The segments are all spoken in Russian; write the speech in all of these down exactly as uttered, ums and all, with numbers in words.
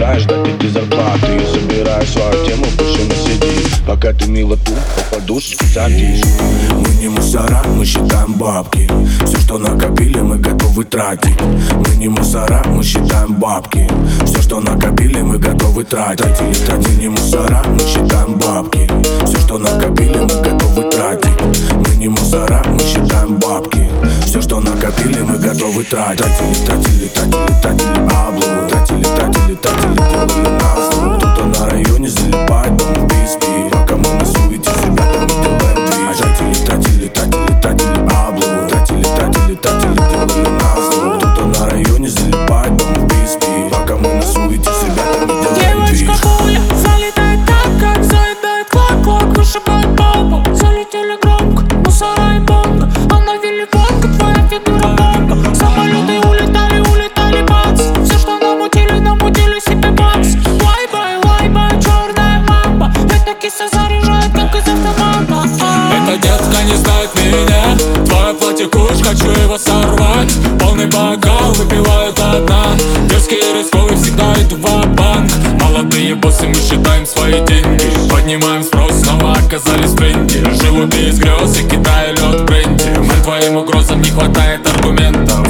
собираешь дать эти зарплаты. Я собираю свою тему, больше не сиди. Пока ты мило тут по подушке садись. Мы не мусора, мы считаем бабки. Все, что накопили, мы готовы тратить. Мы не мусора, мы считаем бабки. Все, что накопили, мы готовы тратить. Мы не мусора, мы считаем бабки. Все, что накопили, мы готовы тратить. Мы не мусора, мы считаем бабки. Все, что накопили, мы готовы тратить. Тратили, тратили, тратили баблу. Тратили, тратили, тратили, делали нас. Кто-то на районе залипает, дом в пока мы на суете с ребятами делаем движ. Тратили, тратили, тратили, тратили баблу. Тратили, тратили, тратили, делали нас. Кто-то на районе залипает, дом в пока мы на суете с ребятами делаем движ. Девочка пуля залетает так, как заедает клак-клак. Вышибает бабу, залетели громко. Мусора и бомбы, она великанка, твоя фигура бомба. Самолеты улетали, улетали, бац. Все, что намутили, намутили себе бац. Лайбай, лайбай, черная мамба. Эта киса заряжает, как из автомата. Эта детка не знает меня. Твое платье куш, хочу его сорвать. Полный бокал, выпиваю до дна. Дерзкий и рисковый, всегда иду ва-банк. Молодые боссы, мы считаем свои деньги. Поднимаем спрос, снова оказались в тренде. Живу без грез и кидаю лед в бренде. Мы твоим угрозам не хватает аргументов.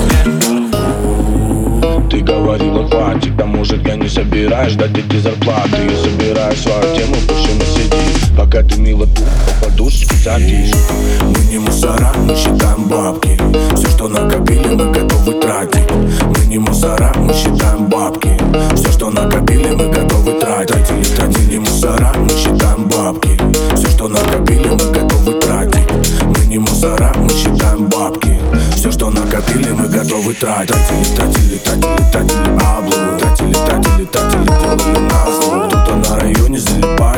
Ты говорила хватит, а может я не собираюсь дать эти зарплаты. Я собираю свою тему, больше не сиди. Пока ты мило тут по подушке садись. Мы не мусора, мы считаем бабки. Все, что накопили, мы готовы тратить. Мы не мусора, мы считаем бабки. Все, что накопили, мы готовы тратить. Мы не мусора, мы считаем бабки. Все, что накопили, мы готовы тратить. Мы не мусора, мы считаем бабки. Все, что накопили, мы готовы тратить. Тратили, тратили, тратили баблу. Тратили, тратили, тратили, делали нас. Кто-то на районе залипает.